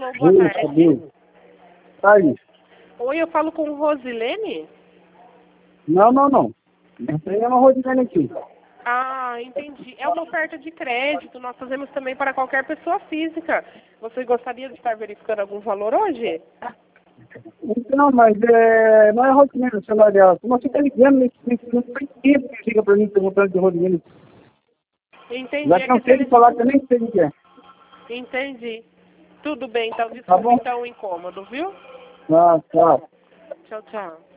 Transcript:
Alô, boa tarde. Aí. Oi, eu falo com Rosilene? Não. Não tem uma Rosilene aqui. Ah, entendi. É uma oferta de crédito. Nós fazemos também para qualquer pessoa física. Você gostaria de estar verificando algum valor hoje? Não, mas não é Rosilene o celular dela. Como você está ligando não tem tempo que liga para mim perguntando de Rosilene. Entendi. Já cansei de falar que eu nem sei o que é. Entendi. Tudo bem, então. Tá Desculpa bom? então o incômodo, viu? Tchau. Tchau, tchau.